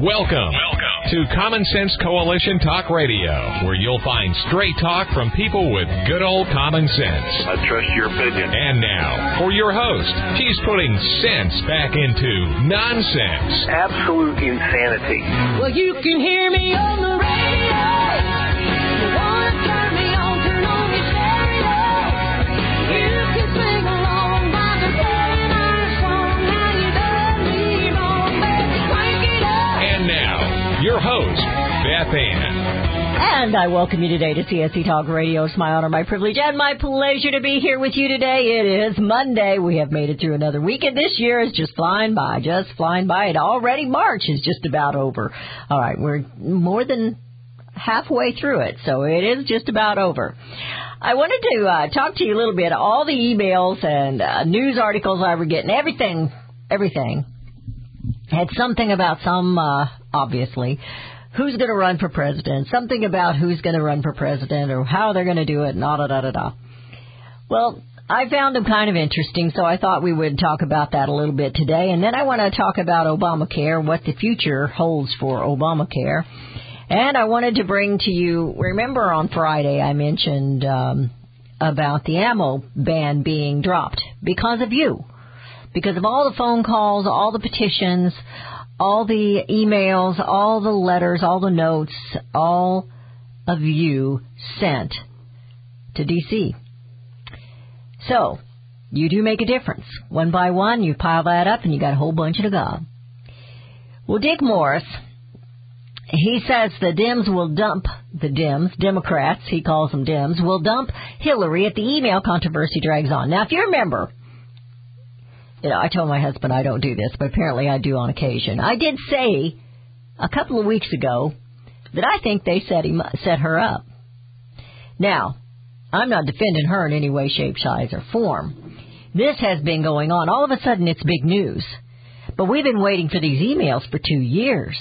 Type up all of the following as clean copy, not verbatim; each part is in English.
Welcome to Common Sense Coalition Talk Radio, where you'll find straight talk from people with good old common sense. I trust your opinion. And now, for your host, she's putting sense back into nonsense. Absolute insanity. Well, you can hear me on the radio. You want to turn me on, turn on your stereo. You can sing along by the playing our song. Now you done me wrong, baby, crank it up. And now, your host, Beth Ann. And I welcome you today to CSC Talk Radio. It's my honor, my privilege, and my pleasure to be here with you today. It is Monday. We have made it through another week, and this year is just flying by. And already March is just about over. All right, we're more than halfway through it, so it is just about over. I wanted to talk to you a little bit. All the emails and news articles I were getting, everything had something about obviously, who's going to run for president, something about who's going to run for president or how they're going to do it, and da-da-da-da-da. Well, I found them kind of interesting, so I thought we would talk about that a little bit today. And then I want to talk about Obamacare, what the future holds for Obamacare. And I wanted to bring to you, remember on Friday I mentioned about the ammo ban being dropped because of you, because of all the phone calls, all the petitions, all the emails, all the letters, all the notes, all of you sent to D.C. So, you do make a difference. One by one, you pile that up and you got a whole bunch to go. Well, Dick Morris, he says the Democrats, he calls them Dems, will dump Hillary if the email controversy drags on. Now, if you remember, I told my husband I don't do this, but apparently I do on occasion. I did say a couple of weeks ago that I think they set her up. Now, I'm not defending her in any way, shape, size, or form. This has been going on. All of a sudden, it's big news. But we've been waiting for these emails for 2 years.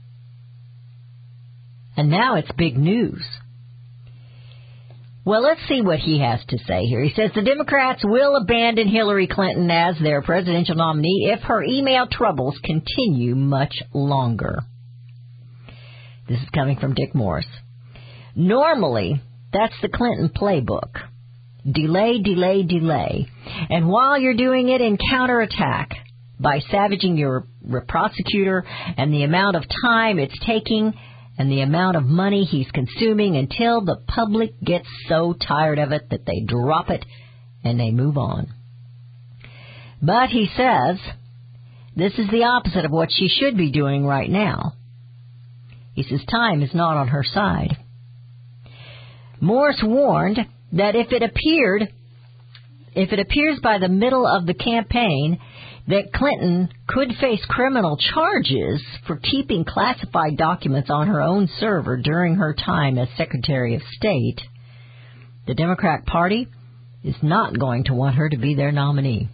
And now it's big news. Well, let's see what he has to say here. He says the Democrats will abandon Hillary Clinton as their presidential nominee if her email troubles continue much longer. This is coming from Dick Morris. Normally, that's the Clinton playbook. Delay, delay, delay. And while you're doing it in counterattack by savaging your prosecutor and the amount of time it's taking and the amount of money he's consuming until the public gets so tired of it that they drop it and they move on. But he says this is the opposite of what she should be doing right now. He says time is not on her side. Morris warned that if it appears by the middle of the campaign that Clinton could face criminal charges for keeping classified documents on her own server during her time as Secretary of State, the Democrat Party is not going to want her to be their nominee.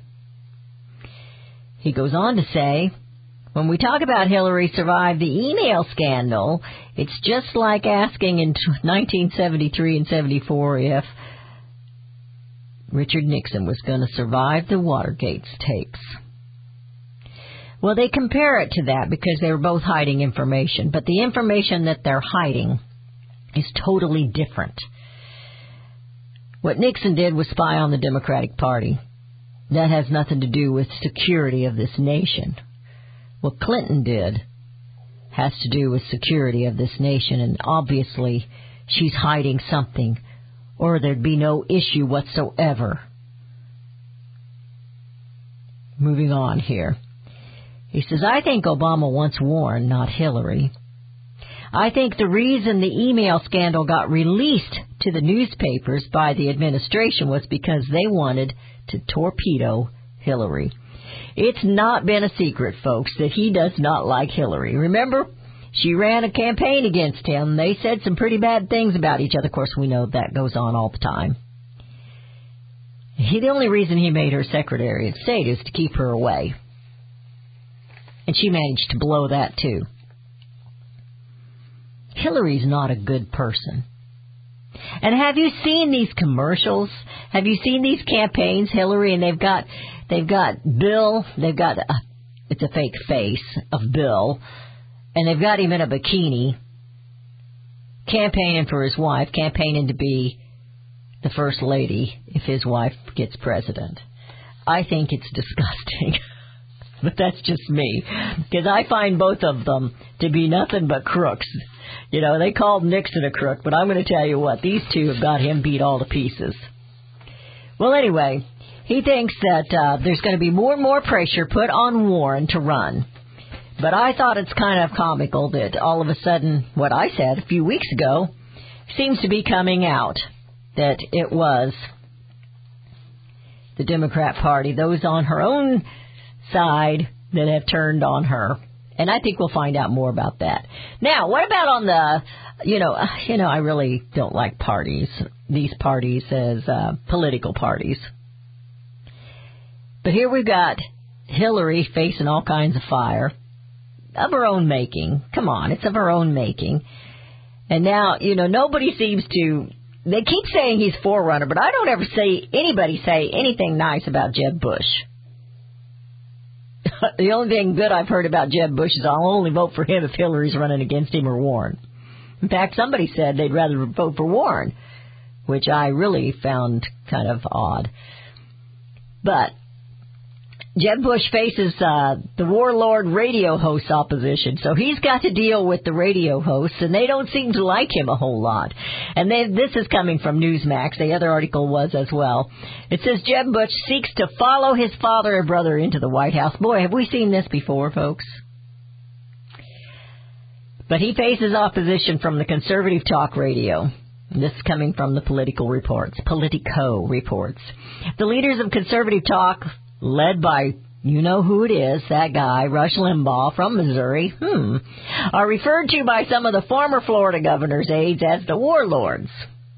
He goes on to say, when we talk about Hillary survived the email scandal, it's just like asking in 1973 and 74 if Richard Nixon was going to survive the Watergate tapes. Well, they compare it to that because they were both hiding information, but the information that they're hiding is totally different. What Nixon did was spy on the Democratic Party. That has nothing to do with security of this nation. What Clinton did has to do with security of this nation, and obviously she's hiding something, or there'd be no issue whatsoever. Moving on here. He says, I think Obama wants Warren, not Hillary. I think the reason the email scandal got released to the newspapers by the administration was because they wanted to torpedo Hillary. It's not been a secret, folks, that he does not like Hillary. Remember, she ran a campaign against him. They said some pretty bad things about each other. Of course, we know that goes on all the time. The only reason he made her Secretary of State is to keep her away. And she managed to blow that, too. Hillary's not a good person. And have you seen these commercials? Have you seen these campaigns, Hillary? And they've got Bill. It's a fake face of Bill. and they've got him in a bikini, campaigning for his wife, campaigning to be the first lady if his wife gets president. I think it's disgusting. But that's just me, because I find both of them to be nothing but crooks. You know, they called Nixon a crook, but I'm going to tell you what, these two have got him beat all to pieces. Well, anyway, he thinks that there's going to be more and more pressure put on Warren to run. But I thought it's kind of comical that all of a sudden, what I said a few weeks ago seems to be coming out, that it was the Democrat Party, those on her own side that have turned on her. And I think we'll find out more about that. Now, what about on the, I really don't like parties, these parties as political parties. But here we've got Hillary facing all kinds of fire of her own making. Come on, it's of her own making. And now, nobody seems to, they keep saying he's forerunner, but I don't ever see anybody say anything nice about Jeb Bush. The only thing good I've heard about Jeb Bush is I'll only vote for him if Hillary's running against him or Warren. In fact, somebody said they'd rather vote for Warren, which I really found kind of odd. But Jeb Bush faces the warlord radio host opposition, so he's got to deal with the radio hosts, and they don't seem to like him a whole lot. And this is coming from Newsmax. The other article was as well. It says Jeb Bush seeks to follow his father and brother into the White House. Boy, have we seen this before, folks. But he faces opposition from the conservative talk radio. This is coming from the Politico reports. The leaders of conservative talk, led by, you know who it is, that guy, Rush Limbaugh from Missouri, are referred to by some of the former Florida governor's aides as the warlords.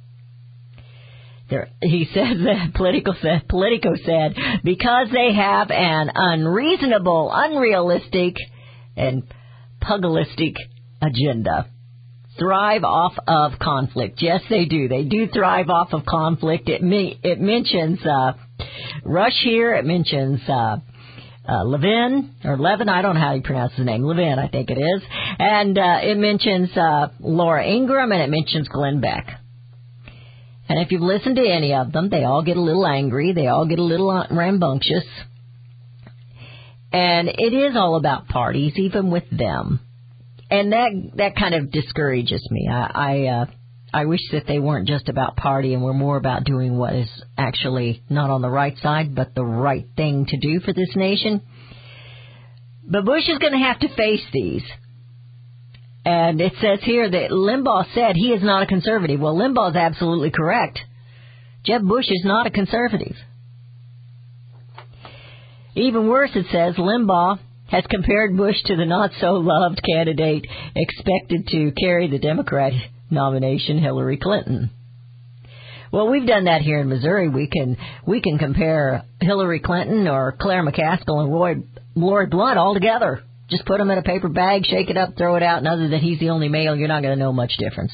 He says that Politico said, because they have an unreasonable, unrealistic, and pugilistic agenda. Thrive off of conflict. Yes, they do. They do thrive off of conflict. It mentions Rush here. It mentions Levin, I don't know how you pronounce his name. Levin, I think it is. And it mentions Laura Ingraham, and it mentions Glenn Beck. And if you've listened to any of them, they all get a little angry. They all get a little rambunctious. And it is all about parties, even with them. And that kind of discourages me. I wish that they weren't just about party and were more about doing what is actually not on the right side, but the right thing to do for this nation. But Bush is going to have to face these. And it says here that Limbaugh said he is not a conservative. Well, Limbaugh is absolutely correct. Jeb Bush is not a conservative. Even worse, it says Limbaugh has compared Bush to the not-so-loved candidate expected to carry the Democrat nomination, Hillary Clinton. Well, we've done that here in Missouri. We can compare Hillary Clinton or Claire McCaskill and Roy Blunt all together. Just put them in a paper bag, shake it up, throw it out, and other than he's the only male, you're not going to know much difference.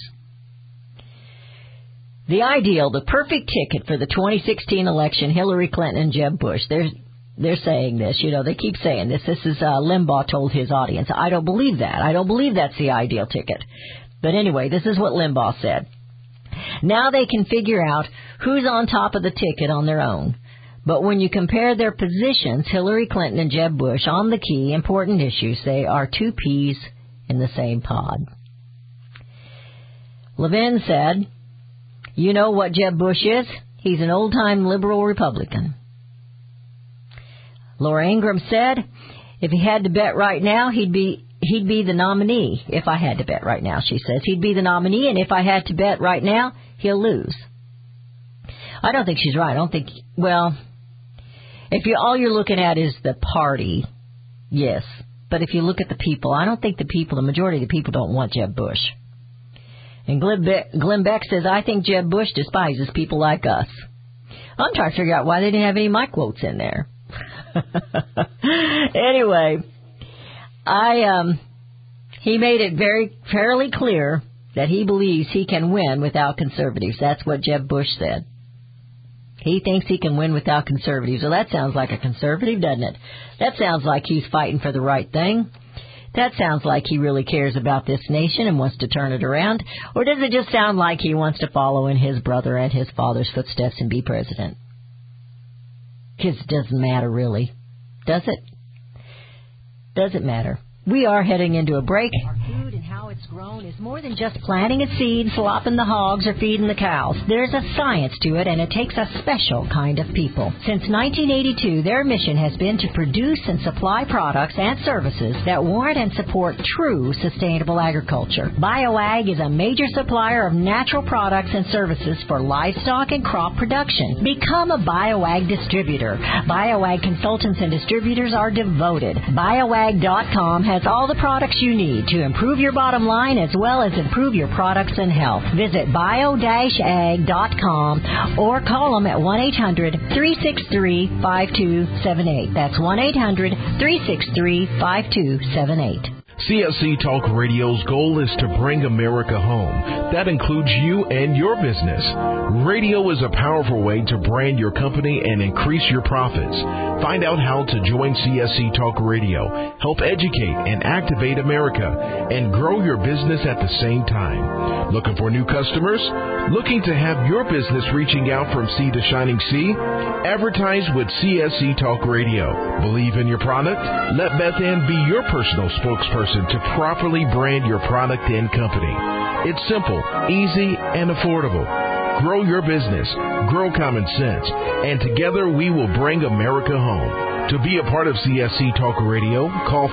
The perfect ticket for the 2016 election, Hillary Clinton and Jeb Bush. They're saying this, they keep saying this. This is Limbaugh told his audience. I don't believe that. I don't believe that's the ideal ticket. But anyway, this is what Limbaugh said. Now they can figure out who's on top of the ticket on their own. But when you compare their positions, Hillary Clinton and Jeb Bush, on the key important issues, they are two peas in the same pod. Levin said, you know what Jeb Bush is? He's an old-time liberal Republican. Laura Ingraham said, if he had to bet right now, he'd be the nominee. If I had to bet right now, she says, he'd be the nominee, and if I had to bet right now, he'll lose. I don't think she's right. I don't think, if all you're looking at is the party, yes. But if you look at the people, I don't think the majority of the people don't want Jeb Bush. And Glenn Beck says, I think Jeb Bush despises people like us. I'm trying to figure out why they didn't have any of my quotes in there. Anyway, he made it fairly clear that he believes he can win without conservatives. That's what Jeb Bush said. He thinks he can win without conservatives. Well, that sounds like a conservative, doesn't it? That sounds like he's fighting for the right thing. That sounds like he really cares about this nation and wants to turn it around. Or does it just sound like he wants to follow in his brother and his father's footsteps and be president? Because it doesn't matter, really. Does it? Doesn't matter. We are heading into a break. Our food and how it's grown is more than just planting a seed, slopping the hogs, or feeding the cows. There's a science to it, and it takes a special kind of people. Since 1982, their mission has been to produce and supply products and services that warrant and support true sustainable agriculture. BioAg is a major supplier of natural products and services for livestock and crop production. Become a BioAg distributor. BioAg consultants and distributors are devoted. BioAg.com has all the products you need to improve your bottom line as well as improve your products and health. Visit bio-ag.com or call them at 1-800-363-5278. That's 1-800-363-5278. CSC Talk Radio's goal is to bring America home. That includes you and your business. Radio is a powerful way to brand your company and increase your profits. Find out how to join CSC Talk Radio, help educate and activate America, and grow your business at the same time. Looking for new customers? Looking to have your business reaching out from sea to shining sea? Advertise with CSC Talk Radio. Believe in your product? Let Beth Ann be your personal spokesperson to properly brand your product and company. It's simple, easy, and affordable. Grow your business, grow common sense, and together we will bring America home. To be a part of CSC Talk Radio, call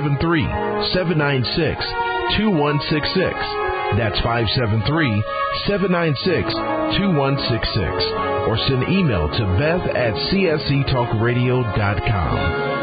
573-796-2166. That's 573-796-2166. Or send email to beth@csctalkradio.com.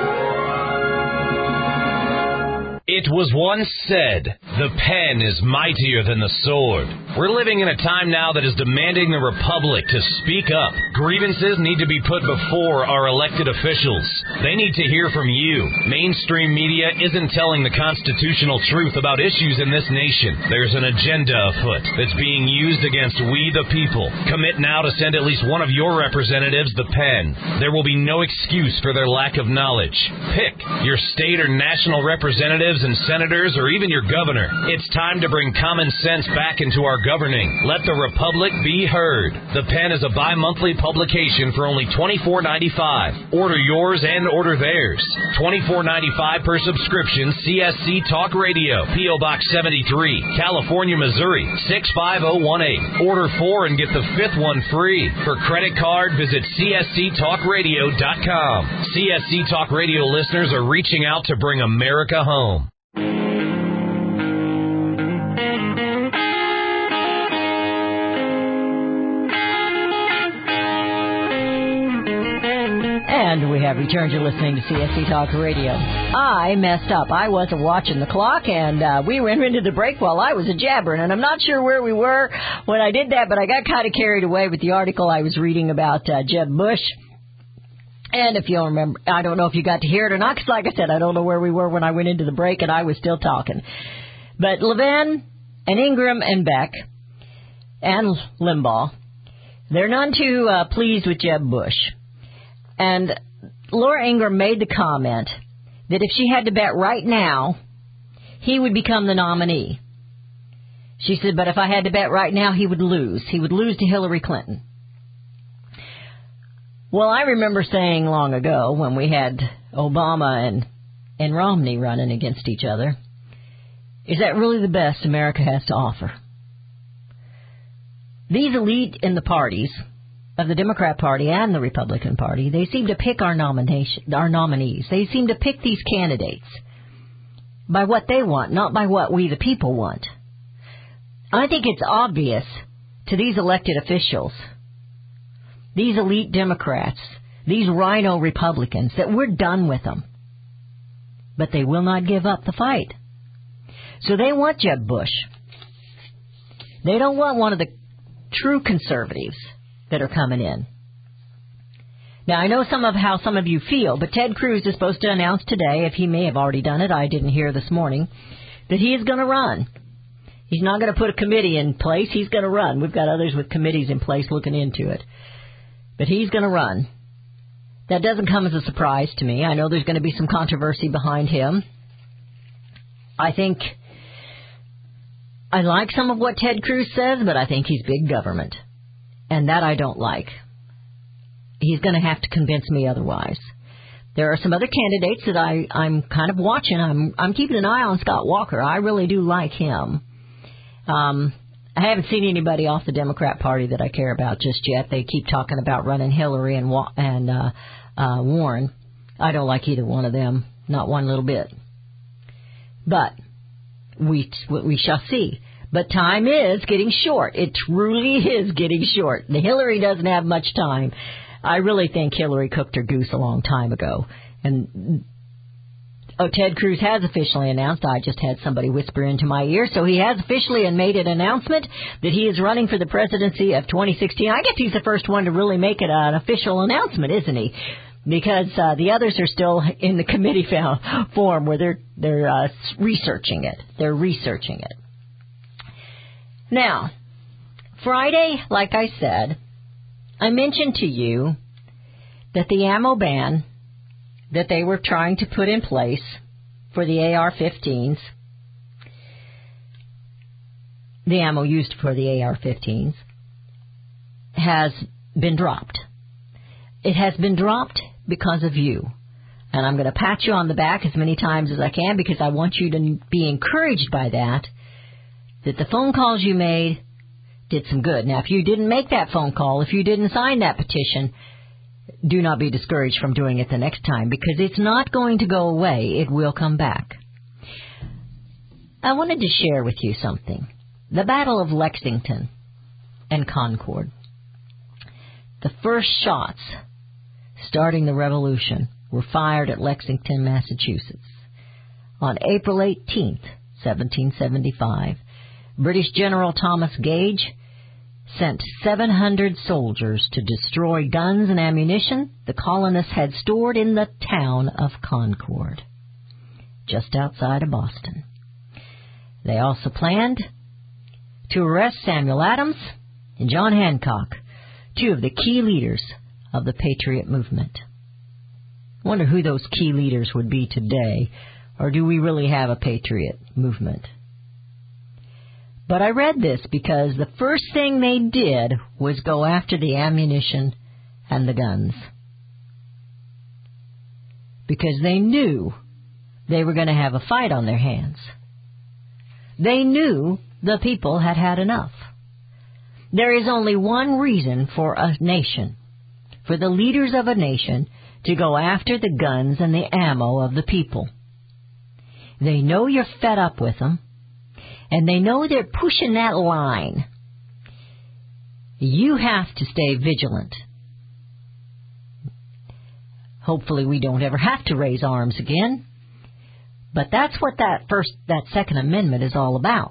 It was once said, the pen is mightier than the sword. We're living in a time now that is demanding the Republic to speak up. Grievances need to be put before our elected officials. They need to hear from you. Mainstream media isn't telling the constitutional truth about issues in this nation. There's an agenda afoot that's being used against we the people. Commit now to send at least one of your representatives the pen. There will be no excuse for their lack of knowledge. Pick your state or national representatives and senators or even your governor. It's time to bring common sense back into our governing. Let the Republic be heard. The Pen is a bi-monthly publication for only $24.95. Order yours and order theirs. $24.95 per subscription. CSC Talk Radio, P.O. Box 73, California, Missouri 65018. Order 4 and get the 5th one free. For credit card, visit csctalkradio.com. CSC Talk Radio listeners are reaching out to bring America home. And we have returned. You're listening to CSC Talk Radio. I messed up. I wasn't watching the clock, and we went into the break while I was a jabbering, and I'm not sure where we were when I did that, but I got kind of carried away with the article I was reading about Jeb Bush. And if you'll remember, I don't know if you got to hear it or not, because like I said, I don't know where we were when I went into the break, and I was still talking. But Levin and Ingram and Beck and Limbaugh, they're none too pleased with Jeb Bush. And Laura Ingram made the comment that if she had to bet right now, he would become the nominee. She said, but if I had to bet right now, he would lose. He would lose to Hillary Clinton. Well, I remember saying long ago when we had Obama and Romney running against each other, is that really the best America has to offer? These elite in the parties of the Democrat Party and the Republican Party, they seem to pick our nominees. They seem to pick these candidates by what they want, not by what we the people want. I think it's obvious to these elected officials, these elite Democrats, these rhino Republicans, that we're done with them. But they will not give up the fight. So they want Jeb Bush. They don't want one of the true conservatives that are coming in. Now, I know how some of you feel, but Ted Cruz is supposed to announce today, if he may have already done it, I didn't hear this morning, that he is going to run. He's not going to put a committee in place. He's going to run. We've got others with committees in place looking into it. But he's going to run. That doesn't come as a surprise to me. I know there's going to be some controversy behind him. I think I like some of what Ted Cruz says, but I think he's big government. And that I don't like. He's going to have to convince me otherwise. There are some other candidates that I'm kind of watching. I'm keeping an eye on Scott Walker. I really do like him. I haven't seen anybody off the Democrat Party that I care about just yet. They keep talking about running Hillary and Warren. I don't like either one of them, not one little bit. But we shall see. But time is getting short. It truly is getting short. The Hillary doesn't have much time. I really think Hillary cooked her goose a long time ago. And Ted Cruz has officially announced, I just had somebody whisper into my ear, so he has officially made an announcement that he is running for the presidency of 2016. I guess he's the first one to really make it an official announcement, isn't he? Because the others are still in the committee form where they're researching it. They're researching it. Now, Friday, like I said, I mentioned to you that the ammo ban that they were trying to put in place for the AR-15s, the ammo used for the AR-15s, has been dropped. It has been dropped because of you. And I'm going to pat you on the back as many times as I can because I want you to be encouraged by that the phone calls you made did some good. Now, if you didn't make that phone call, if you didn't sign that petition, do not be discouraged from doing it the next time because it's not going to go away. It will come back. I wanted to share with you something. The Battle of Lexington and Concord. The first shots starting the revolution were fired at Lexington, Massachusetts. On April 18th, 1775, British General Thomas Gage sent 700 soldiers to destroy guns and ammunition the colonists had stored in the town of Concord, just outside of Boston. They also planned to arrest Samuel Adams and John Hancock, two of the key leaders of the Patriot movement. I wonder who those key leaders would be today, or do we really have a Patriot movement? But I read this because the first thing they did was go after the ammunition and the guns. Because they knew they were going to have a fight on their hands. They knew the people had had enough. There is only one reason for a nation, for the leaders of a nation to go after the guns and the ammo of the people. They know you're fed up with them. And they know they're pushing that line. You have to stay vigilant. Hopefully we don't ever have to raise arms again. But that's what that Second Amendment is all about.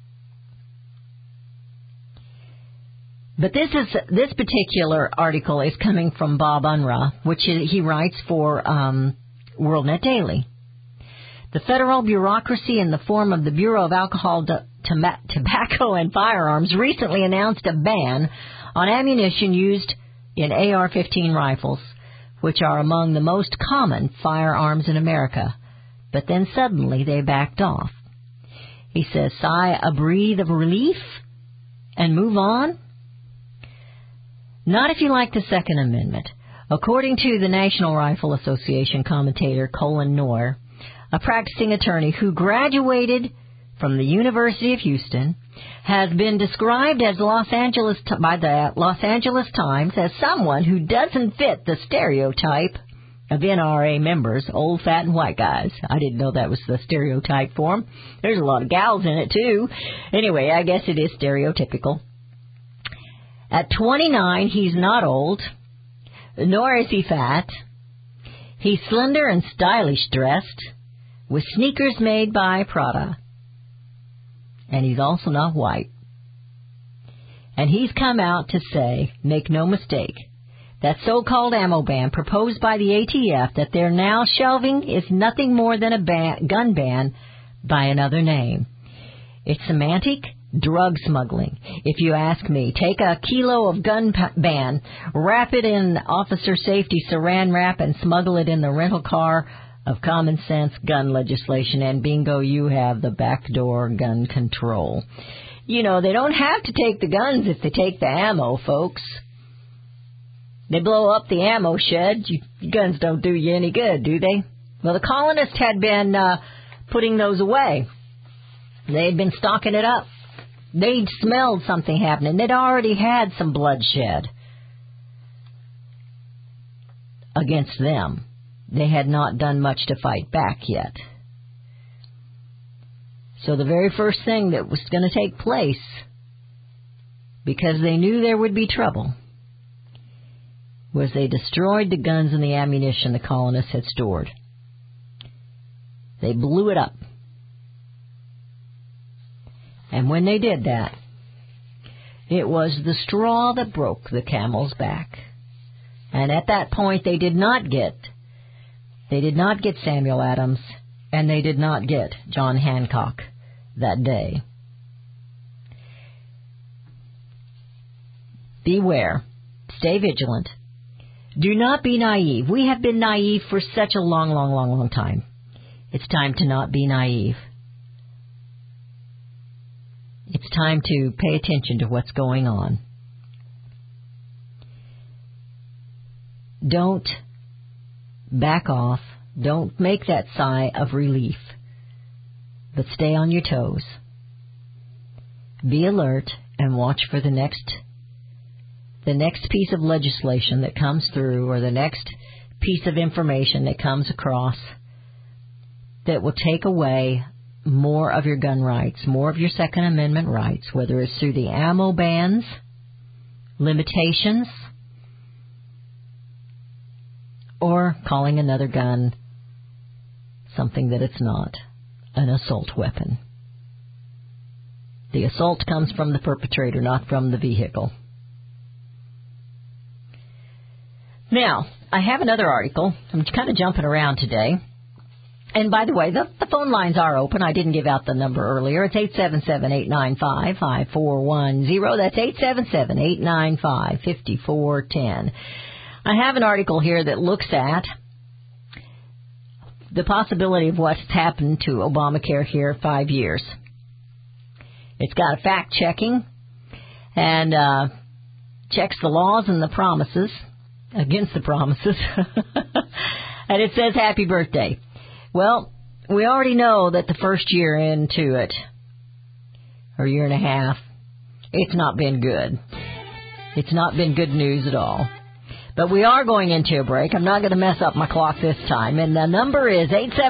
But this particular article is coming from Bob Unruh, which he writes for WorldNet Daily. The federal bureaucracy in the form of the Bureau of Alcohol, Tobacco, and Firearms recently announced a ban on ammunition used in AR-15 rifles, which are among the most common firearms in America. But then suddenly they backed off. He says, sigh a breath of relief and move on? Not if you like the Second Amendment. According to the National Rifle Association commentator Colin Noir, a practicing attorney who graduated from the University of Houston, has been described as by the Los Angeles Times as someone who doesn't fit the stereotype of NRA members, old, fat, and white guys. I didn't know that was the stereotype for them. There's a lot of gals in it, too. Anyway, I guess it is stereotypical. At 29, he's not old, nor is he fat. He's slender and stylish dressed, with sneakers made by Prada. And he's also not white. And he's come out to say, make no mistake, that so-called ammo ban proposed by the ATF that they're now shelving is nothing more than a gun ban by another name. It's semantic drug smuggling. If you ask me, take a kilo of gun ban, wrap it in officer safety saran wrap, and smuggle it in the rental car of common sense gun legislation, and bingo, you have the backdoor gun control. You know, they don't have to take the guns if they take the ammo, folks. They blow up the ammo shed. Guns don't do you any good, do they? Well, the colonists had been putting those away. They had been stocking it up. They'd smelled something happening. They'd already had some bloodshed against them. They had not done much to fight back yet. So the very first thing that was going to take place, because they knew there would be trouble, was they destroyed the guns and the ammunition the colonists had stored. They blew it up. And when they did that, it was the straw that broke the camel's back. And at that point, they did not get Samuel Adams, and they did not get John Hancock that day. Beware. Stay vigilant. Do not be naive. We have been naive for such a long time. It's time to not be naive. It's time to pay attention to what's going on. Don't back off. Don't make that sigh of relief. But stay on your toes. Be alert and watch for the next piece of legislation that comes through, or the next piece of information that comes across that will take away more of your gun rights, more of your Second Amendment rights, whether it's through the ammo bans, limitations, or calling another gun something that it's not, an assault weapon. The assault comes from the perpetrator, not from the vehicle. Now, I have another article. I'm kind of jumping around today. And by the way, the phone lines are open. I didn't give out the number earlier. It's 877-895-5410. That's 877-895-5410. I have an article here that looks at the possibility of what's happened to Obamacare here 5 years. It's got a fact-checking and checks the laws and the promises against the promises. And it says, happy birthday. Well, we already know that the first year into it, or year and a half, it's not been good. It's not been good news at all. But we are going into a break. I'm not going to mess up my clock this time. And the number is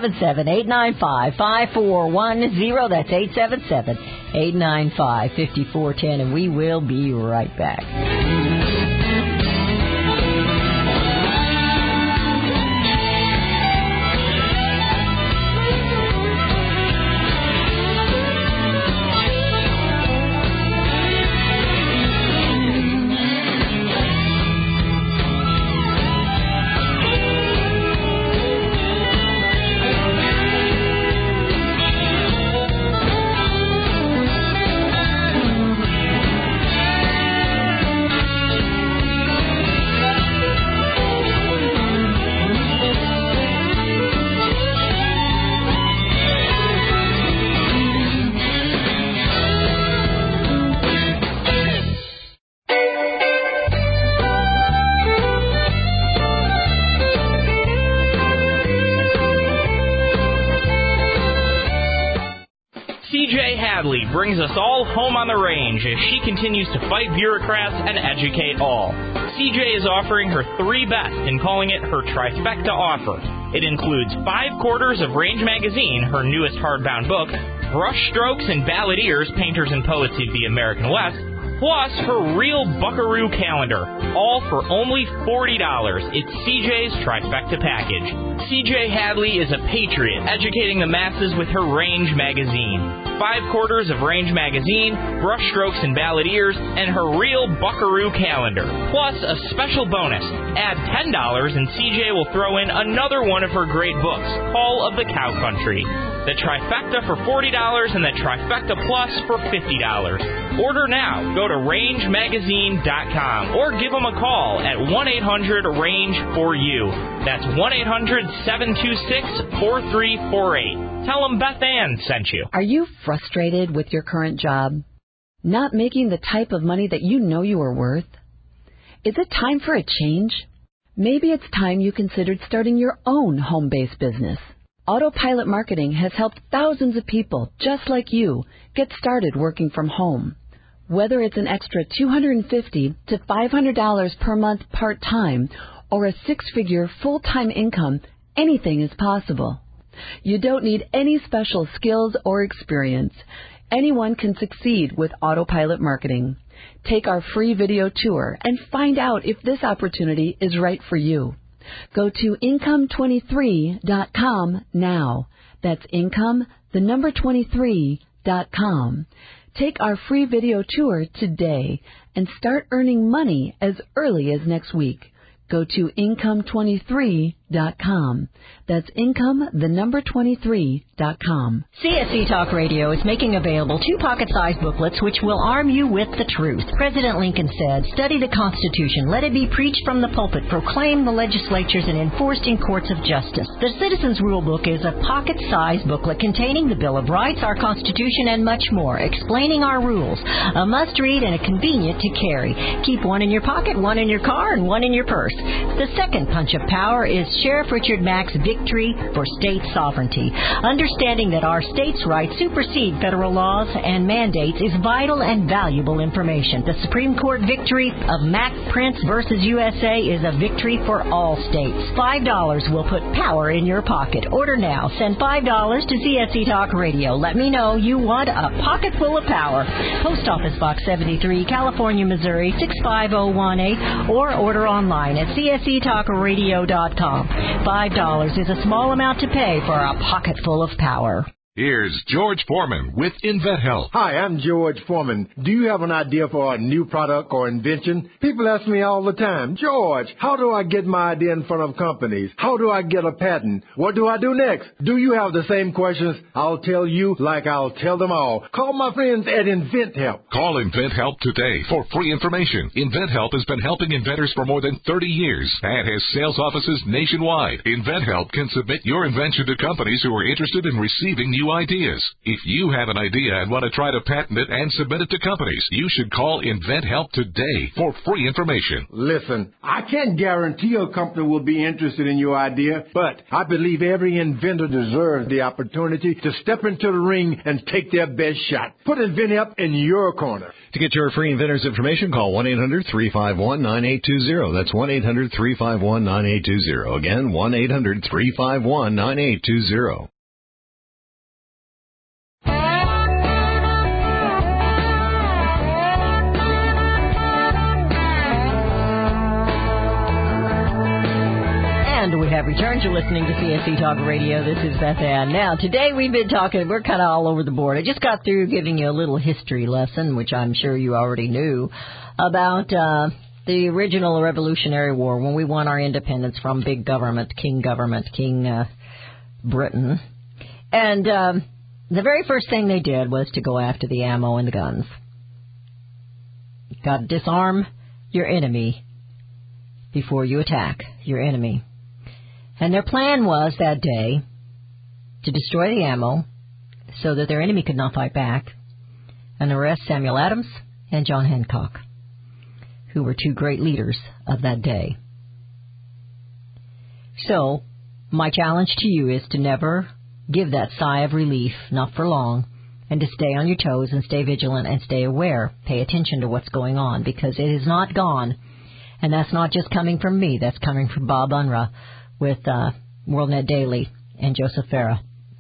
877-895-5410. That's 877-895-5410. And we will be right back. Brings us all home on the range as she continues to fight bureaucrats and educate all. CJ is offering her 3 best and calling it her trifecta offer. It includes 5 quarters of Range Magazine, her newest hardbound book, Brush Strokes and Balladeers, Painters and Poets of the American West, plus her real Buckaroo calendar, all for only $40. It's CJ's trifecta package. CJ Hadley is a patriot, educating the masses with her Range Magazine. 5 quarters of Range Magazine, Brush Strokes and Balladeers, and her real Buckaroo calendar. Plus a special bonus. Add $10 and CJ will throw in another one of her great books, Call of the Cow Country. The trifecta for $40 and the trifecta plus for $50. Order now. Go to to rangemagazine.com or give them a call at 1-800-RANGE-4U. That's 1-800-726-4348. Tell them Beth Ann sent you. Are you frustrated with your current job? Not making the type of money that you know you are worth? Is it time for a change? Maybe it's time you considered starting your own home-based business. Autopilot Marketing has helped thousands of people just like you get started working from home. Whether it's an extra $250 to $500 per month part-time or a six-figure full-time income, anything is possible. You don't need any special skills or experience. Anyone can succeed with Autopilot Marketing. Take our free video tour and find out if this opportunity is right for you. Go to income23.com now. That's income, the number 23.com. Take our free video tour today and start earning money as early as next week. Go to income23.com. That's income, the number 23.com. CSC Talk Radio is making available 2 pocket-sized booklets which will arm you with the truth. President Lincoln said, "Study the Constitution. Let it be preached from the pulpit, proclaimed the legislatures, and enforced in courts of justice." The Citizens Rule Book is a pocket-sized booklet containing the Bill of Rights, our Constitution, and much more, explaining our rules. A must-read and a convenient to carry. Keep one in your pocket, one in your car, and one in your purse. The second punch of power is Sheriff Richard Mack's Victory for State Sovereignty. Understanding that our states' rights supersede federal laws and mandates is vital and valuable information. The Supreme Court victory of Mack Prince versus USA is a victory for all states. $5 will put power in your pocket. Order now. Send $5 to CSC Talk Radio. Let me know you want a pocket full of power. Post Office Box 73, California, Missouri 65018, or order online at csctalkradio.com. $5 is a small amount to pay for a pocket full of power. Here's George Foreman with InventHelp. Hi, I'm George Foreman. Do you have an idea for a new product or invention? People ask me all the time, "George, how do I get my idea in front of companies? How do I get a patent? What do I do next?" Do you have the same questions? I'll tell you like I'll tell them all. Call my friends at InventHelp. Call InventHelp today for free information. InventHelp has been helping inventors for more than 30 years and has sales offices nationwide. InventHelp can submit your invention to companies who are interested in receiving new ideas. If you have an idea and want to try to patent it and submit it to companies, you should call InventHelp today for free information. Listen, I can't guarantee a company will be interested in your idea, but I believe every inventor deserves the opportunity to step into the ring and take their best shot. Put InventHelp in your corner. To get your free inventors information, call 1-800-351-9820. That's 1-800-351-9820. Again, 1-800-351-9820. And we have returned. You're listening to CSC Talk Radio. This is Beth Ann. Now, today we've been talking, we're kind of all over the board. I just got through giving you a little history lesson, which I'm sure you already knew, about the original Revolutionary War, when we won our independence from big government, King Britain. And the very first thing they did was to go after the ammo and the guns. You've got to disarm your enemy before you attack your enemy. And their plan was that day to destroy the ammo so that their enemy could not fight back and arrest Samuel Adams and John Hancock, who were 2 great leaders of that day. So, my challenge to you is to never give that sigh of relief, not for long, and to stay on your toes and stay vigilant and stay aware. Pay attention to what's going on, because it is not gone. And that's not just coming from me. That's coming from Bob Unruh with WorldNet Daily and Joseph Farah.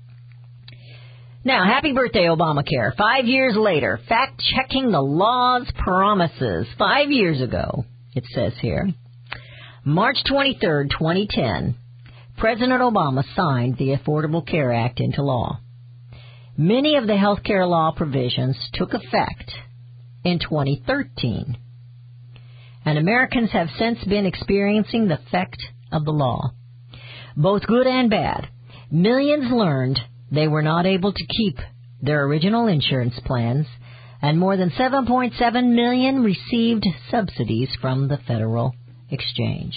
Now, happy birthday, Obamacare. 5 years later, fact-checking the law's promises. 5 years ago, it says here, March 23rd, 2010, President Obama signed the Affordable Care Act into law. Many of the health care law provisions took effect in 2013. And Americans have since been experiencing the effect of the law, both good and bad. Millions learned they were not able to keep their original insurance plans and more than 7.7 million received subsidies from the Federal Exchange.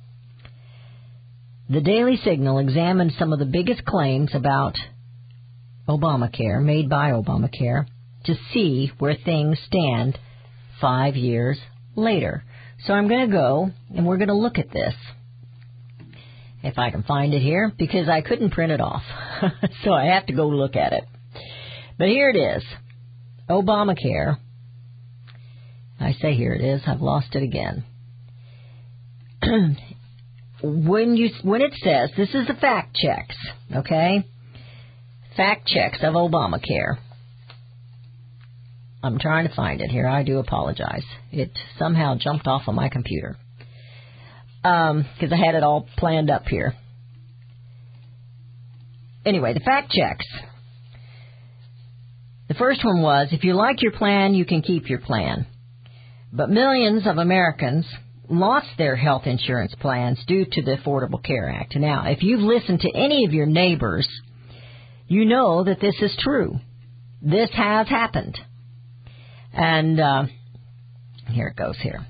The Daily Signal examined some of the biggest claims about Obamacare, made by Obamacare, to see where things stand 5 years later. So I'm going to go and we're going to look at this, if I can find it here, because I couldn't print it off. So I have to go look at it. But here it is. Obamacare. I say here it is. I've lost it again. When it says, this is the fact checks, okay? Fact checks of Obamacare. I'm trying to find it here. I do apologize. It somehow jumped off of my computer. Because I had it all planned up here. Anyway, the fact checks. The first one was, if you like your plan, you can keep your plan. But millions of Americans lost their health insurance plans due to the Affordable Care Act. Now, if you've listened to any of your neighbors, you know that this is true. This has happened. And here it goes here.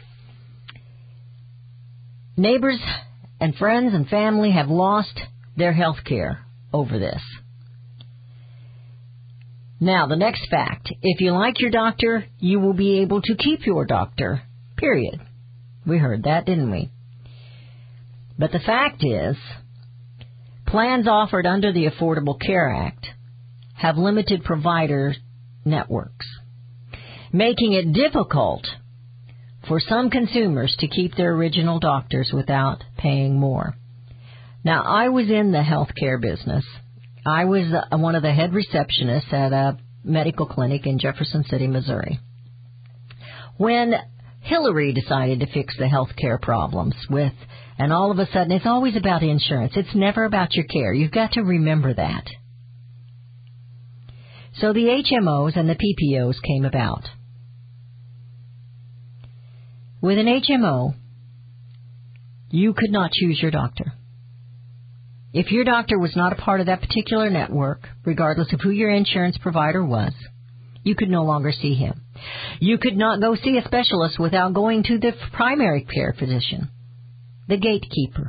Neighbors and friends and family have lost their health care over this. Now, the next fact. If you like your doctor, you will be able to keep your doctor. Period. We heard that, didn't we? But the fact is, plans offered under the Affordable Care Act have limited provider networks, making it difficult for some consumers to keep their original doctors without paying more. Now, I was in the healthcare business. I was one of the head receptionists at a medical clinic in Jefferson City, Missouri. When Hillary decided to fix the healthcare problems and all of a sudden it's always about insurance. It's never about your care. You've got to remember that. So the HMOs and the PPOs came about. With an HMO, you could not choose your doctor. If your doctor was not a part of that particular network, regardless of who your insurance provider was, you could no longer see him. You could not go see a specialist without going to the primary care physician, the gatekeeper.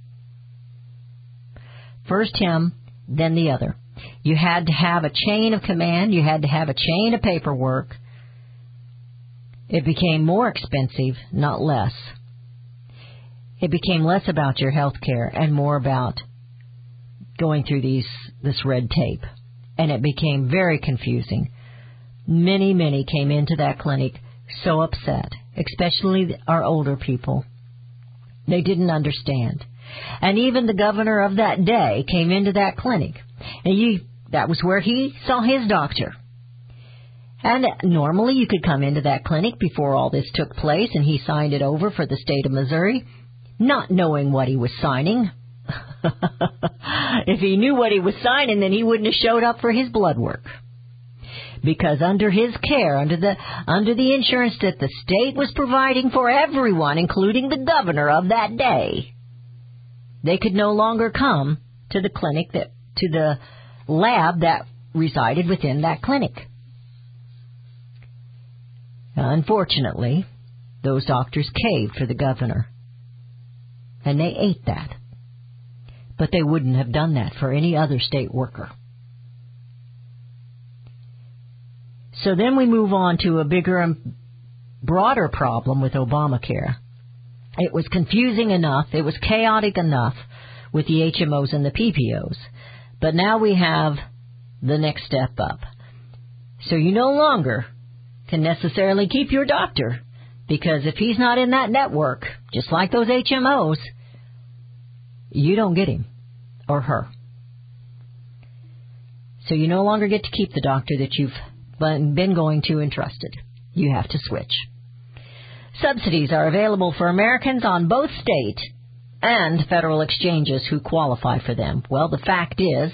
First him, then the other. You had to have a chain of command. You had to have a chain of paperwork. It became more expensive, not less. It became less about your health care and more about going through this red tape. And it became very confusing. Many came into that clinic so upset, especially our older people. They didn't understand. And even the governor of that day came into that clinic. And that was where he saw his doctor. And normally you could come into that clinic before all this took place, and he signed it over for the state of Missouri, not knowing what he was signing. If he knew what he was signing, then he wouldn't have showed up for his blood work. Because under his care, under the insurance that the state was providing for everyone, including the governor of that day, they could no longer come to the clinic, to the lab that resided within that clinic. Unfortunately, those doctors caved for the governor, and they ate that. But they wouldn't have done that for any other state worker. So then we move on to a bigger and broader problem with Obamacare. It was confusing enough, it was chaotic enough with the HMOs and the PPOs. But now we have the next step up. So you no longer can necessarily keep your doctor, because if he's not in that network, just like those HMOs, you don't get him or her. So you no longer get to keep the doctor that you've been going to and trusted. You have to switch. Subsidies are available for Americans on both state and federal exchanges who qualify for them. Well, the fact is,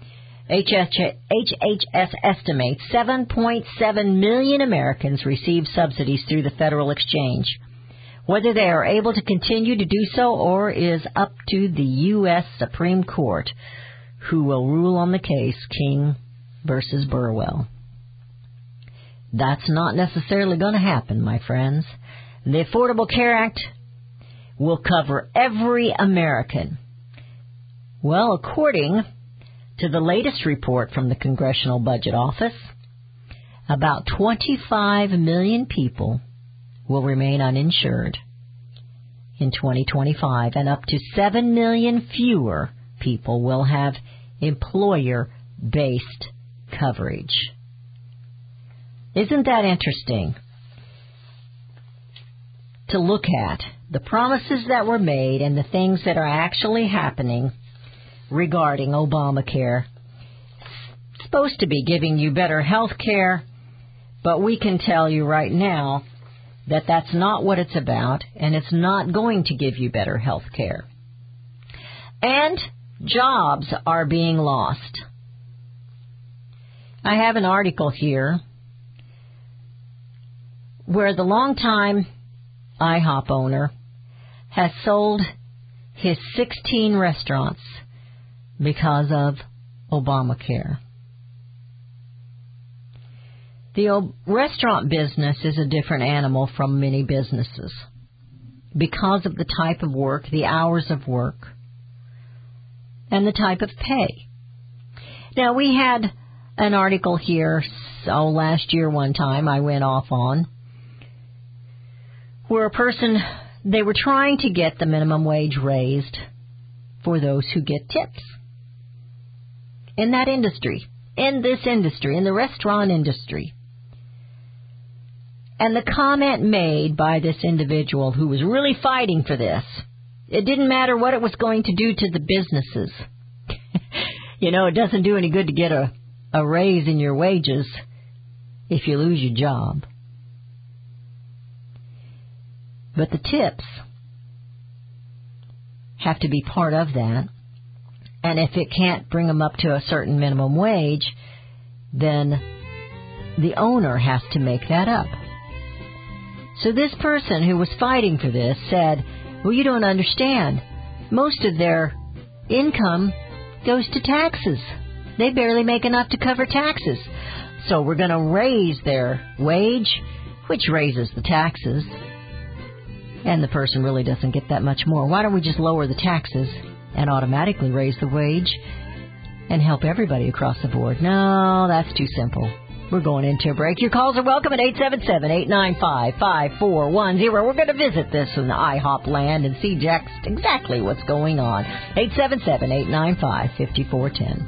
HHS estimates 7.7 million Americans receive subsidies through the federal exchange. Whether they are able to continue to do so or is up to the U.S. Supreme Court, who will rule on the case King versus Burwell. That's not necessarily going to happen, my friends. The Affordable Care Act will cover every American. Well, according to the latest report from the Congressional Budget Office, about 25 million people will remain uninsured in 2025, and up to 7 million fewer people will have employer-based coverage. Isn't that interesting to look at the promises that were made and the things that are actually happening regarding Obamacare? It's supposed to be giving you better health care, but we can tell you right now that that's not what it's about, and it's not going to give you better health care. And jobs are being lost. I have an article here where the longtime IHOP owner has sold his 16 restaurants because of Obamacare. The restaurant business is a different animal from many businesses because of the type of work, the hours of work, and the type of pay. Now, we had an article here, last year one time I went off on, where a person, they were trying to get the minimum wage raised for those who get tips in that industry, in this industry, in the restaurant industry. And the comment made by this individual who was really fighting for this, it didn't matter what it was going to do to the businesses. You know, it doesn't do any good to get a raise in your wages if you lose your job. But the tips have to be part of that. And if it can't bring them up to a certain minimum wage, then the owner has to make that up. So this person who was fighting for this said, well, you don't understand. Most of their income goes to taxes. They barely make enough to cover taxes. So we're going to raise their wage, which raises the taxes. And the person really doesn't get that much more. Why don't we just lower the taxes and automatically raise the wage and help everybody across the board? No, that's too simple. We're going into a break. Your calls are welcome at 877-895-5410. We're going to visit this in the IHOP land and see exactly what's going on. 877-895-5410.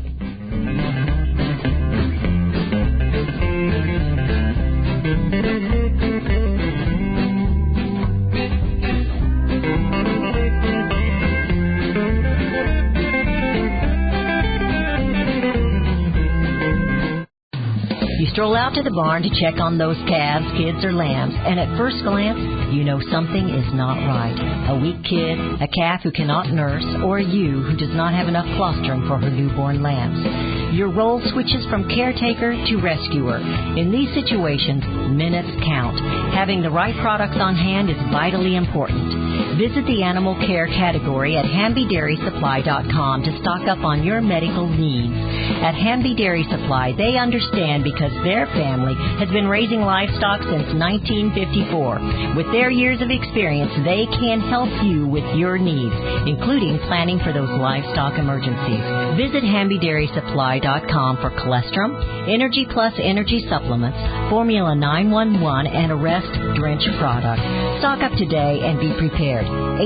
Stroll out to the barn to check on those calves, kids, or lambs, and at first glance, you know something is not right. A weak kid, a calf who cannot nurse, or a ewe who does not have enough colostrum for her newborn lambs. Your role switches from caretaker to rescuer. In these situations, minutes count. Having the right products on hand is vitally important. Visit the animal care category at HambyDairySupply.com to stock up on your medical needs. At Hamby Dairy Supply, they understand because their family has been raising livestock since 1954. With their years of experience, they can help you with your needs, including planning for those livestock emergencies. Visit HambyDairySupply.com for Colostrum, Energy Plus Energy Supplements, Formula 911, and Arrest Drench products. Stock up today and be prepared.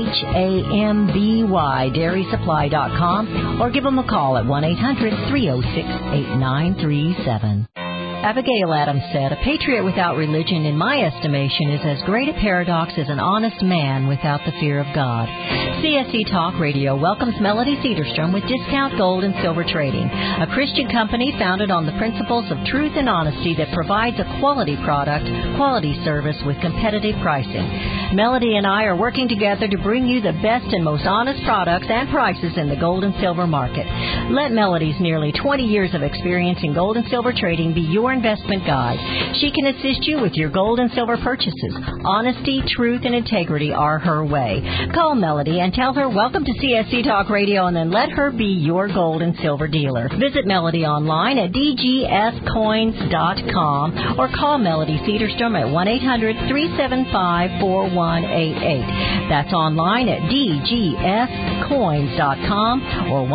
HAMBY DairySupply.com or give them a call at 1-800-306-8937. Abigail Adams said, a patriot without religion, in my estimation, is as great a paradox as an honest man without the fear of God. CSE Talk Radio welcomes Melody Cederstrom with Discount Gold and Silver Trading, a Christian company founded on the principles of truth and honesty that provides a quality product, quality service with competitive pricing. Melody and I are working together to bring you the best and most honest products and prices in the gold and silver market. Let Melody's nearly 20 years of experience in gold and silver trading be your investment guide. She can assist you with your gold and silver purchases. Honesty, truth, and integrity are her way. Call Melody and tell her welcome to CSC Talk Radio, and then let her be your gold and silver dealer. Visit Melody online at dgscoins.com or call Melody Cedarstrom at 1-800-375-4188. That's online at dgscoins.com or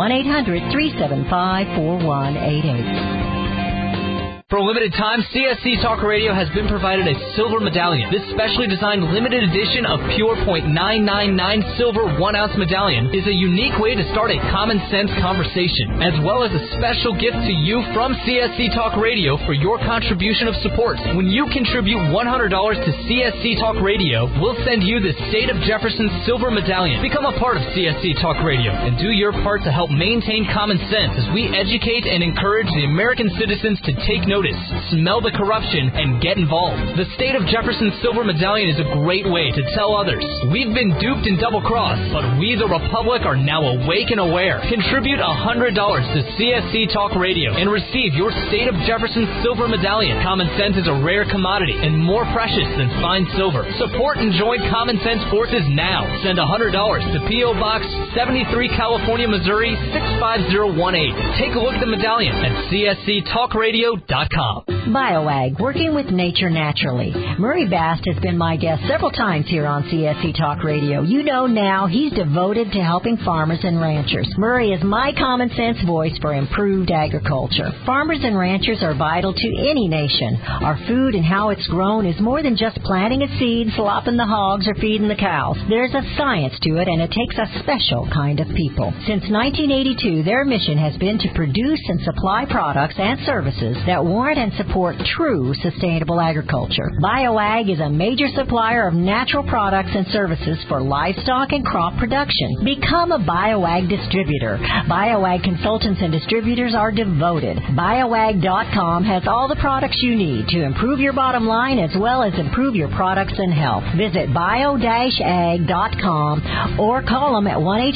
1-800-375-4188. For a limited time, CSC Talk Radio has been provided a silver medallion. This specially designed limited edition of pure .999 silver 1-ounce medallion is a unique way to start a common sense conversation, as well as a special gift to you from CSC Talk Radio for your contribution of support. When you contribute $100 to CSC Talk Radio, we'll send you the State of Jefferson Silver Medallion. Become a part of CSC Talk Radio and do your part to help maintain common sense as we educate and encourage the American citizens to take notice, smell the corruption, and get involved. The State of Jefferson Silver Medallion is a great way to tell others. We've been duped and double-crossed, but we, the Republic, are now awake and aware. Contribute $100 to CSC Talk Radio and receive your State of Jefferson Silver Medallion. Common sense is a rare commodity and more precious than fine silver. Support and join Common Sense Forces now. Send $100 to P.O. Box 73, California, Missouri 65018. Take a look at the medallion at csctalkradio.com. BioAg, working with nature naturally. Murray Bast has been my guest several times here on CSC Talk Radio. You know now he's devoted to helping farmers and ranchers. Murray is my common sense voice for improved agriculture. Farmers and ranchers are vital to any nation. Our food and how it's grown is more than just planting a seed, slopping the hogs, or feeding the cows. There's a science to it, and it takes a special kind of people. Since 1982, their mission has been to produce and supply products and services that warrant and support true sustainable agriculture. BioAg is a major supplier of natural products and services for livestock and crop production. Become a BioAg distributor. BioAg consultants and distributors are devoted. BioAg.com has all the products you need to improve your bottom line as well as improve your products and health. Visit bio-ag.com or call them at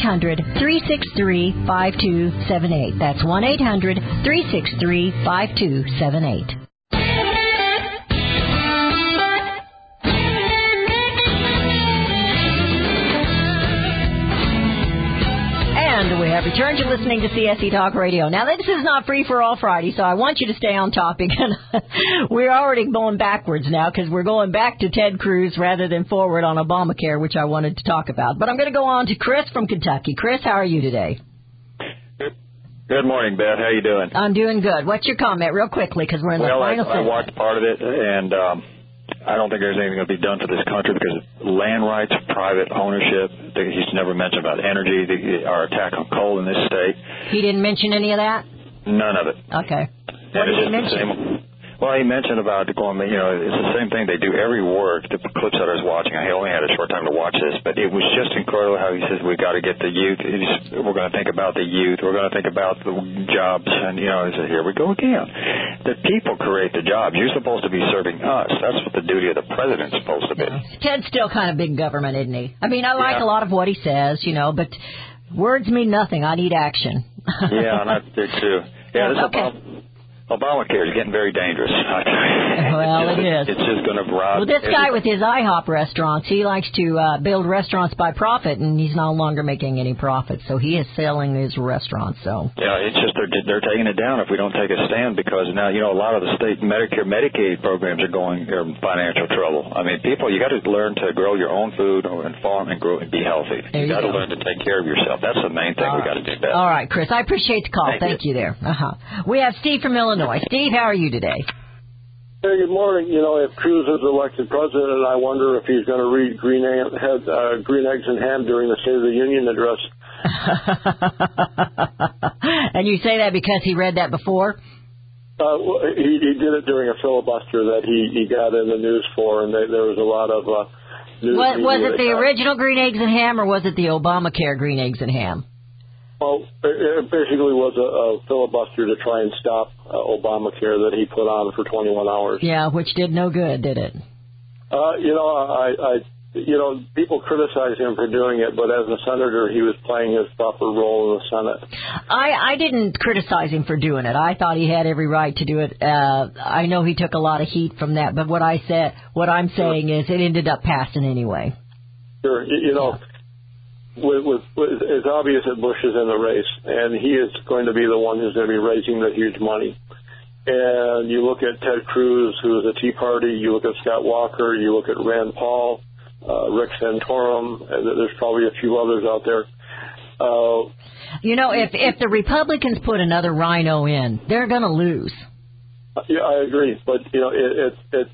1-800-363-5278. That's 1-800-363-5278. And we have returned. You're listening to CSC Talk Radio. Now, this is not Free for All Friday, so I want you to stay on topic. And we're already going backwards now because we're going back to Ted Cruz rather than forward on Obamacare, which I wanted to talk about. But I'm going to go on to Chris from Kentucky. Chris, how are you today? Good morning, Beth. How you doing? I'm doing good. What's your comment, real quickly, because we're in the final I watched part of it, and I don't think there's anything going to be done to this country because land rights, private ownership, he's never mentioned about energy, our attack on coal in this state. He didn't mention any of that? None of it. Okay. What did he mention? Well, he mentioned about going, it's the same thing they do every work. The clips that I was watching, I only had a short time to watch this, but it was just incredible how he says we've got to get the youth. We're going to think about the youth. We're going to think about the jobs. And, he said, here we go again. The people create the jobs. You're supposed to be serving us. That's what the duty of the president's supposed to be. Ted's still kind of big government, isn't he? I mean, I like a lot of what he says, but words mean nothing. I need action. Yeah, and I did too. Yeah, this Obamacare is getting very dangerous. Well, it is. It's just going to rob. Well, this guy with his IHOP restaurants, he likes to build restaurants by profit, and he's no longer making any profit, so he is selling his restaurants. So yeah, it's just they're taking it down if we don't take a stand because now a lot of the state Medicare, Medicaid programs are going in financial trouble. I mean, people, you got to learn to grow your own food and farm and grow and be healthy. You got to learn to take care of yourself. That's the main thing we got to do. Better. All right, Chris, I appreciate the call. Thank you there. We have Steve from Illinois. Steve, how are you today? Hey, good morning. If Cruz is elected president, I wonder if he's going to read Green Eggs and Ham during the State of the Union address. And you say that because he read that before? He did it during a filibuster that he got in the news for, and there was a lot of news. Was it the original Green Eggs and Ham, or was it the Obamacare Green Eggs and Ham? Well, it basically was a filibuster to try and stop Obamacare that he put on for 21 hours. Yeah, which did no good, did it? I people criticize him for doing it, but as a senator, he was playing his proper role in the Senate. I didn't criticize him for doing it. I thought he had every right to do it. I know he took a lot of heat from that, but what I'm saying is it ended up passing anyway. Sure. It's obvious that Bush is in the race, and he is going to be the one who's going to be raising the huge money. And you look at Ted Cruz, who is a Tea Party, you look at Scott Walker, you look at Rand Paul, Rick Santorum, and there's probably a few others out there. If the Republicans put another rhino in, they're going to lose. Yeah, I agree. But, at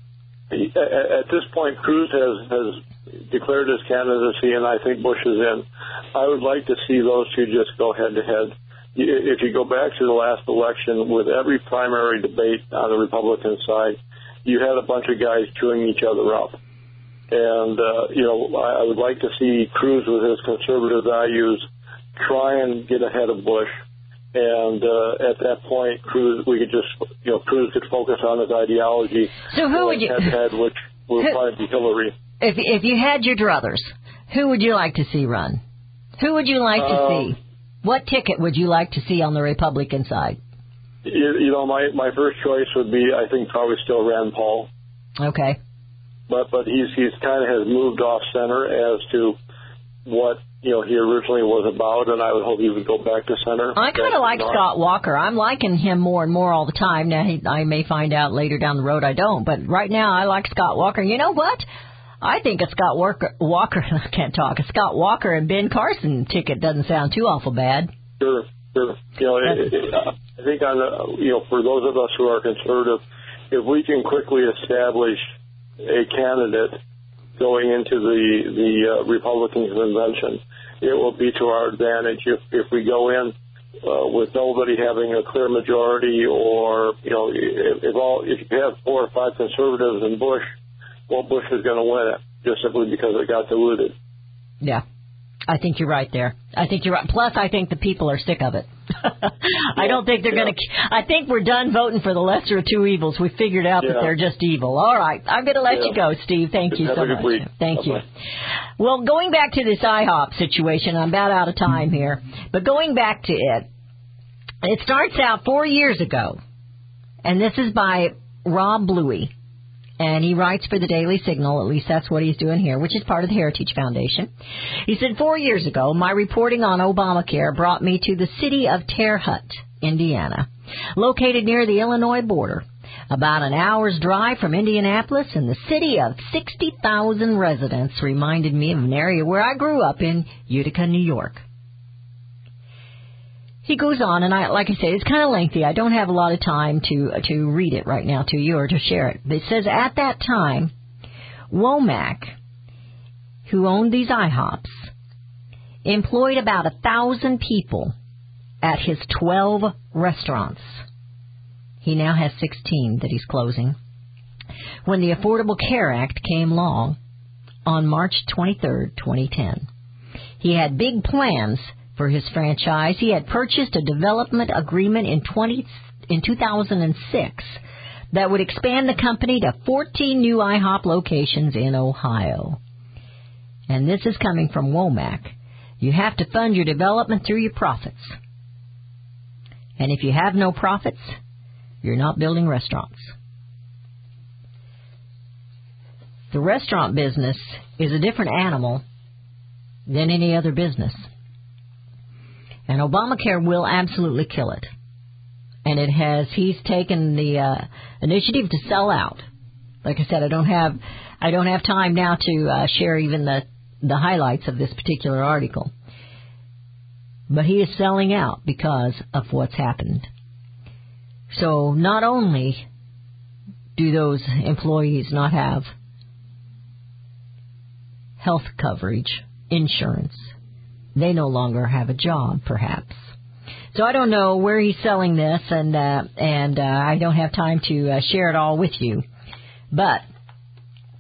this point, Cruz has declared his candidacy, and I think Bush is in. I would like to see those two just go head-to-head. If you go back to the last election, with every primary debate on the Republican side, you had a bunch of guys chewing each other up. And, I would like to see Cruz with his conservative values try and get ahead of Bush. And at that point, Cruz could focus on his ideology. So who would you head-to-head, which will probably be Hillary. If you had your druthers, who would you like to see run? Who would you like to see? What ticket would you like to see on the Republican side? My first choice would be, I think, probably still Rand Paul. Okay. But he's kind of has moved off center as to what he originally was about, and I would hope he would go back to center. I kind of like Scott Walker. I'm liking him more and more all the time. Now I may find out later down the road I don't, but right now I like Scott Walker. You know what? I think a Scott Walker I can't talk. A Scott Walker and Ben Carson ticket doesn't sound too awful bad. Sure. I think for those of us who are conservative, if we can quickly establish a candidate going into the Republican convention, it will be to our advantage. If we go in with nobody having a clear majority, or if you have 4 or 5 conservatives and Bush, well, Bush is going to win it just simply because it got diluted. Yeah. I think you're right there. I think you're right. Plus, I think the people are sick of it. I don't think they're going to... I think we're done voting for the lesser of two evils. We figured out that they're just evil. All right. I'm going to let you go, Steve. Thank you so much. Thank you. Well, going back to this IHOP situation, I'm about out of time here. But going back to it, it starts out 4 years ago. And this is by Rob Bluey. And he writes for the Daily Signal, at least that's what he's doing here, which is part of the Heritage Foundation. He said, 4 years ago, my reporting on Obamacare brought me to the city of Terre Haute, Indiana, located near the Illinois border, about an hour's drive from Indianapolis, and the city of 60,000 residents reminded me of an area where I grew up in Utica, New York. He goes on, and like I say, it's kind of lengthy. I don't have a lot of time to read it right now to you or to share it. But it says, at that time, Womack, who owned these IHOPs, employed about 1,000 people at his 12 restaurants. He now has 16 that he's closing. When the Affordable Care Act came along on March 23rd, 2010, he had big plans for his franchise. He had purchased a development agreement in 2006 that would expand the company to 14 new IHOP locations in Ohio. And this is coming from Womack. You have to fund your development through your profits. And if you have no profits, you're not building restaurants. The restaurant business is a different animal than any other business. And Obamacare will absolutely kill it. And he's taken the initiative to sell out. Like I said, I don't have time now to share even the highlights of this particular article. But he is selling out because of what's happened. So not only do those employees not have health coverage, insurance, they no longer have a job, perhaps. So I don't know where he's selling this, and I don't have time to share it all with you. But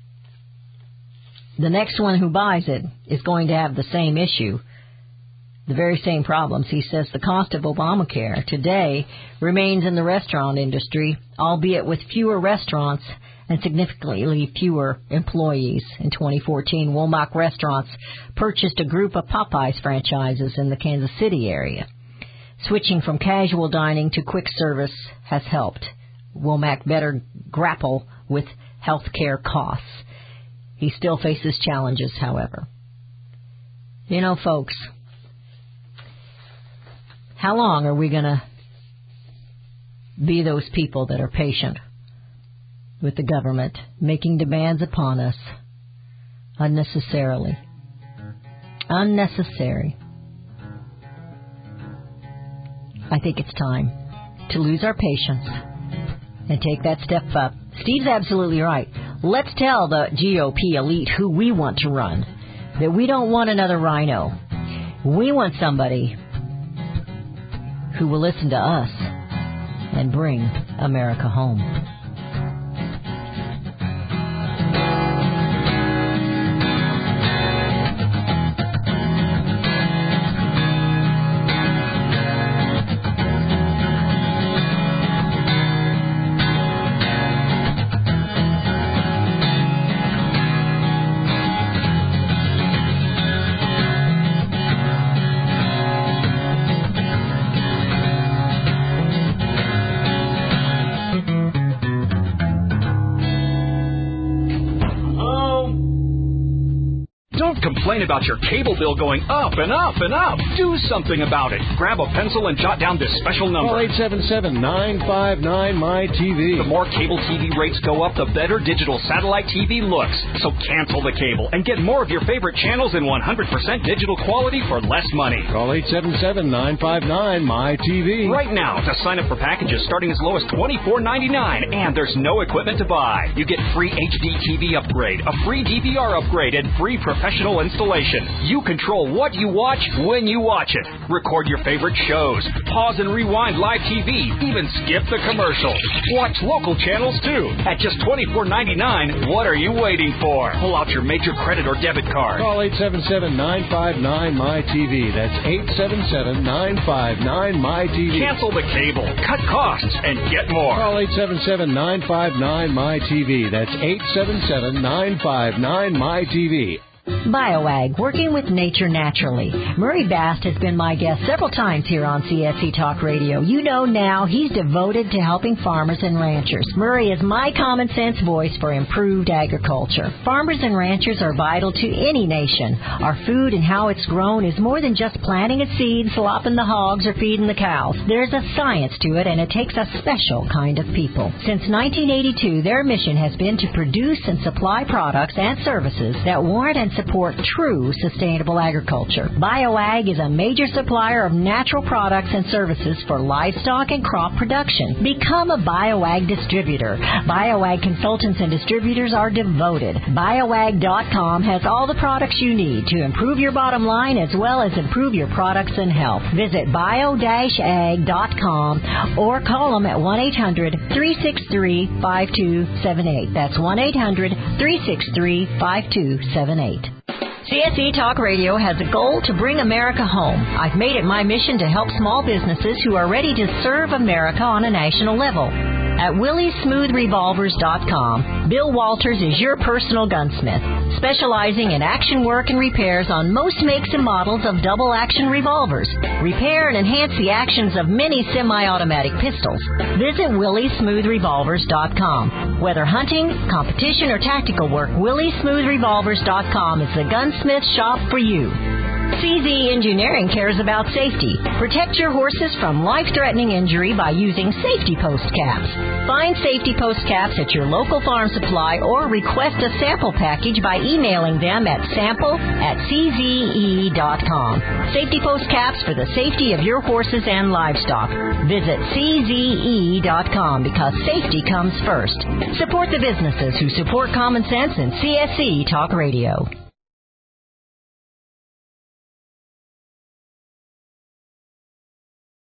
the next one who buys it is going to have the same issue the very same problems. He says the cost of Obamacare today remains in the restaurant industry, albeit with fewer restaurants and significantly fewer employees. In 2014, Womack Restaurants purchased a group of Popeyes franchises in the Kansas City area. Switching from casual dining to quick service has helped Womack better grapple with health care costs. He still faces challenges, however. You know, folks, how long are we going to be those people that are patient with the government making demands upon us unnecessarily? Unnecessary. I think it's time to lose our patience and take that step up. Steve's absolutely right. Let's tell the GOP elite who we want to run, that we don't want another rhino. We want somebody who will listen to us and bring America home. Complain about your cable bill going up and up and up. Do something about it. Grab a pencil and jot down this special number. Call 877-959-MY-TV. The more cable TV rates go up, the better digital satellite TV looks. So cancel the cable and get more of your favorite channels in 100% digital quality for less money. Call 877-959-MY-TV. Right now to sign up for packages starting as low as $24.99, and there's no equipment to buy. You get free HD TV upgrade, a free DVR upgrade, and free professional installation. You control what you watch when you watch it. Record your favorite shows. Pause and rewind live TV. Even skip the commercials. Watch local channels too. At just $24.99, what are you waiting for? Pull out your major credit or debit card. Call 877-959-MY-TV. That's 877-959-MY-TV. Cancel the cable. Cut costs and get more. Call 877-959-MY-TV. That's 877-959-MY-TV. BioAg, working with nature naturally. Murray Bast has been my guest several times here on CSC Talk Radio. You know now he's devoted to helping farmers and ranchers. Murray is my common sense voice for improved agriculture. Farmers and ranchers are vital to any nation. Our food and how it's grown is more than just planting a seed, slopping the hogs, or feeding the cows. There's a science to it, and it takes a special kind of people. Since 1982, their mission has been to produce and supply products and services that warrant and support true sustainable agriculture. BioAg is a major supplier of natural products and services for livestock and crop production. Become a BioAg distributor. BioAg consultants and distributors are devoted. BioAg.com has all the products you need to improve your bottom line as well as improve your products and health. Visit bio-ag.com or call them at 1-800-363-5278. That's 1-800-363-5278. CSE Talk Radio has a goal to bring America home. I've made it my mission to help small businesses who are ready to serve America on a national level. At WillieSmoothRevolvers.com, Bill Walters is your personal gunsmith, specializing in action work and repairs on most makes and models of double-action revolvers. Repair and enhance the actions of many semi-automatic pistols. Visit WillieSmoothRevolvers.com. Whether hunting, competition, or tactical work, WillieSmoothRevolvers.com is the gunsmith shop for you. CZ Engineering cares about safety. Protect your horses from life-threatening injury by using safety post caps. Find safety post caps at your local farm supply or request a sample package by emailing them at sample@cze.com. Safety post caps for the safety of your horses and livestock. Visit cze.com because safety comes first. Support the businesses who support common sense and CSC Talk Radio.